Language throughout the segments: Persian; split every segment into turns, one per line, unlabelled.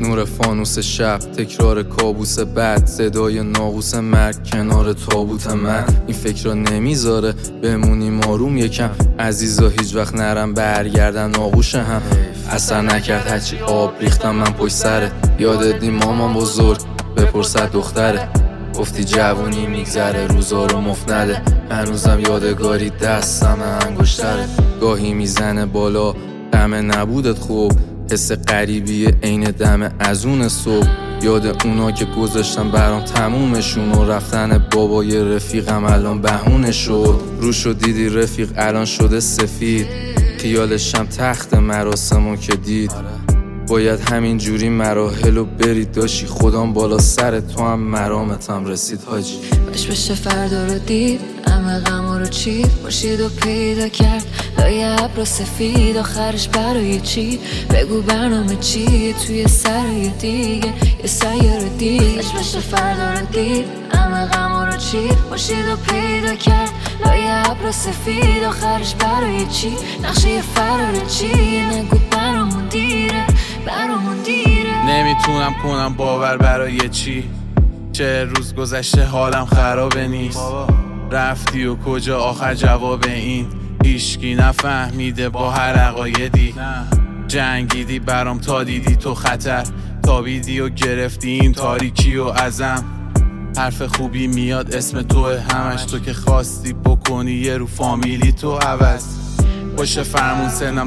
نور فانوس شب، تکرار کابوس بد، صدای ناقوس مرگ کنار تابوت من. این فکر را نمیذاره بمونیم آروم یکم، عزیزا هیچ وقت نرم برگردن آغوش هم. اثر نکرد هرچی آب ریختم من پشت سره، یادت دی مامان بزرگ بپرسد دختره. گفتی جوونی میگذره روزا رو مفت نده، هنوزم یادگاری دستم انگشتره. گاهی میزنه بالا دم نبودت خوب، حس غریبی عین دم از اون صبح. یاد اونا که گذاشتم برام تمومشون، و رفتن بابای رفیقم الان بهونه شد. روشو دیدی رفیق الان شده سفید، خیالشم تخت مراسمو که دید. باید همین جوری مراحلو برید داشی، خدام بالا سر تو هم مرامتم رسید حاجی.
بشه فردا رو دید، همه غما رو چید، باشید و پیدا کرد لای ابر سفید. آخرش برای چی؟ بگو برنامه چی؟ توی سر دیگه یه سیاره دیگه. بشه فردا رو دید، همه غما رو چید، باشید و پیدا کرد لای ابر سفید. آخرش برای چی؟ نقشه فرار چی؟ نگو برامون دیره، برامون دیره.
نمیتونم کنم باور برای چی؟ چه روز گذشته حالم خرابه نیست، رفتی و کجا آخر جواب این؟ هیچکی نفهمیده با هر عقایدی، جنگیدی برام تا دیدی تو خطر، تابیدی و گرفتی این تاریکی و ازم. حرف خوبی میاد اسم توه همش، تو که خواستی بکنی یه رو فامیلی تو عوض. باشه فرمون سنم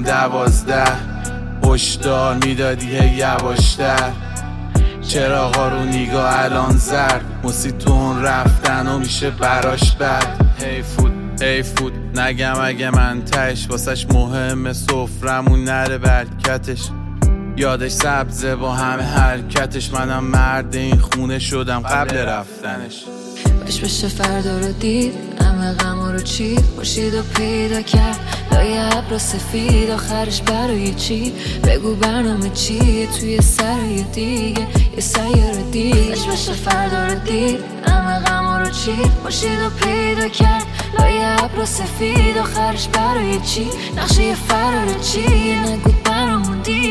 12، هشدار میدادی هی یواشتر. چراغا رو نگاه الان زرد، موسیتون رفتن و میشه براش بد. هی فود نگم اگه من تش، واسش مهمه سفرمون نره برکتش. یادش سبزه با همه حرکتش، منم مرد این خونه شدم قبل رفتنش.
بشه فردا رو دید، همه غما رو چید، باشید و پیدا کرد لای ابر سفید. آخرش برای چی؟ بگو برنامه چی؟ توی سر دیگه یه سیاره دیگه. بشه فردا رو دید، همه غما رو چید، باشید و پیدا کرد لای ابر سفید. آخرش برای چی؟ نقشه فرار چی؟ نگو برامون دیگه